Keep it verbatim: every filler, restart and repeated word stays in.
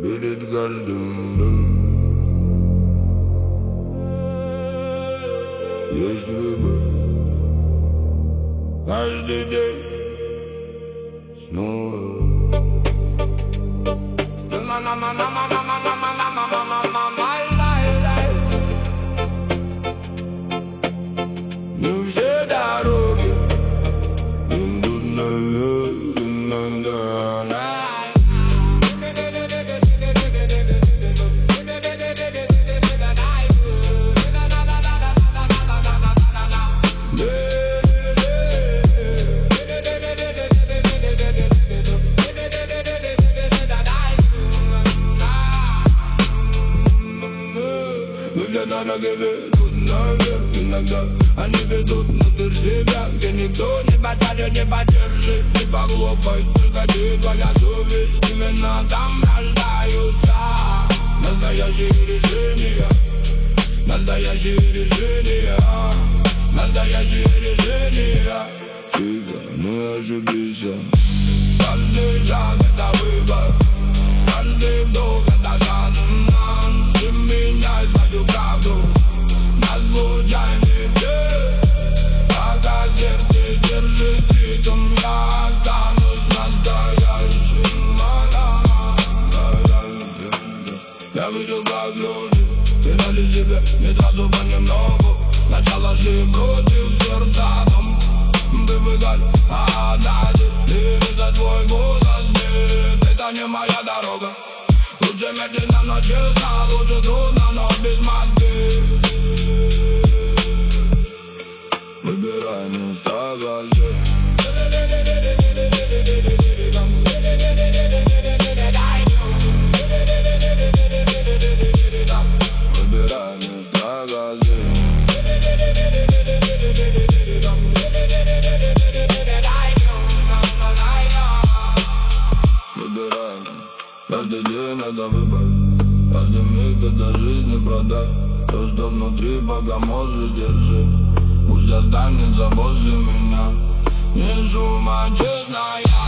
перед каждым днем. Есть выбор каждый день снова. Не все дороги идут наверх, иногда. Но все дороги ведут наверх иногда. Они ведут внутрь себя, где никто не посадит, не поддержит, не похлопает. Только ты, твоя совесть, именно там рождаются настоящие решения. Настоящие решения. Настоящие решения. Тихо, не ошибись. Каждый шаг это выбор. Каждый вдох это шанс. Меняй свою правду на случайный тест. Пока сердце держит ритм, я останусь настоящим. Я видел, как люди теряли себя, не сразу понемногу. Сначала шли против сердца, потом привыкали, а однажды или за твой голос нет, это не моя дорога. Лучше медленно, но честно, лучше трудно, но без мозги. Выбирай место газы. Выбирай место газы. Выбирай. Каждый день это выбор, каждый миг это жизнь и продай. То, что внутри, пока можешь, держи. Пусть останется возле меня. Не шума, честная.